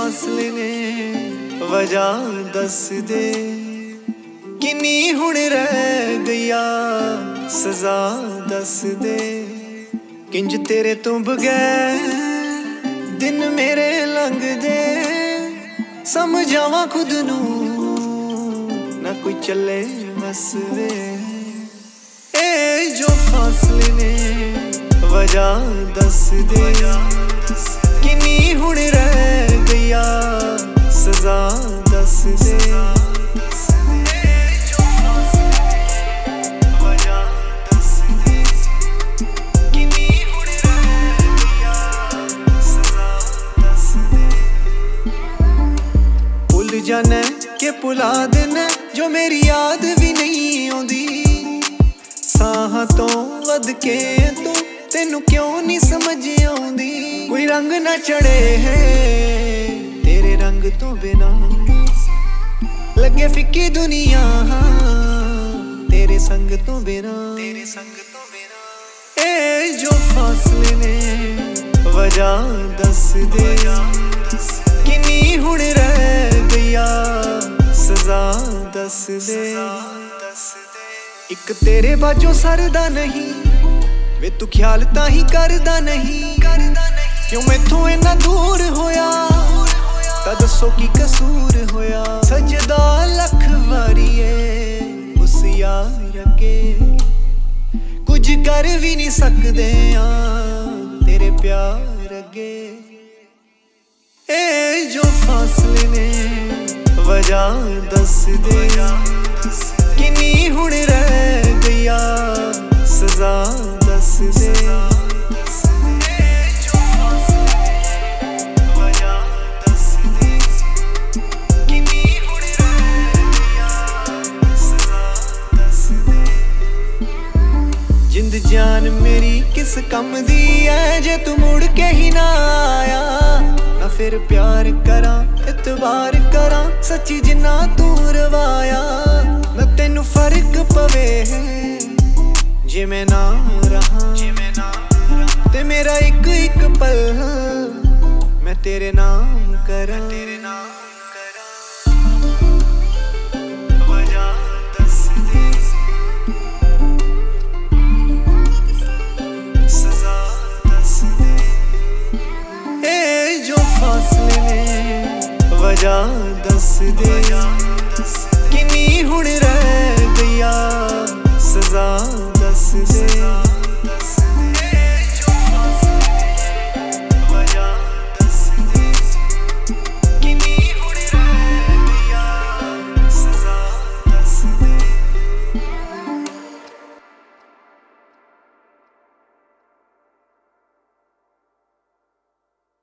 फासले ने वजह दस दे, किन्नी हुण रह गईया सजा दस दे। किंज तेरे तो बगैर दिन मेरे लंघ दे, समझावां खुद नू ना कोई चले बस वे। ए जो फासले ने वजह दस दे, किन्नी हुण रह गईया सजा दस दे। भुल जाना के भुला देना जो मेरी याद भी नहीं आउंदी। साहां तो वध के तू तेनू क्यों नहीं समझ आउंदी। कोई रंग ना चढ़े है तेरे रंग तो बिना, लगे फिक्की दुनिया तेरे संग तो बिना। ए जो फासले ने वजह दस दे, किन्नी हुण रह गईया सजा दस दे। एक तेरे बाजों सरदा नहीं वे, तू ख्याल ताही करदा नहीं। क्यों मैथों इन्ना दूर होया तां दसो की कसूर होया। सजदा लख वारी है उस यार अगे, कुछ कर भी नहीं सकदे तेरे प्यार अगे। ए जो फासले ने वजह दस दे, किन्नी हुण रह गईया सजा दस दे। जिंद जान मेरी किस कम दी है जे तू मुड़ के ही ना आया। ना फिर प्यार करा इतबार करा सच्ची जिन्ना तू रवाया। ना तेनू फर्क पवे जे मैं ना रहा, ते मेरा एक एक पल मैं तेरे नाम करा।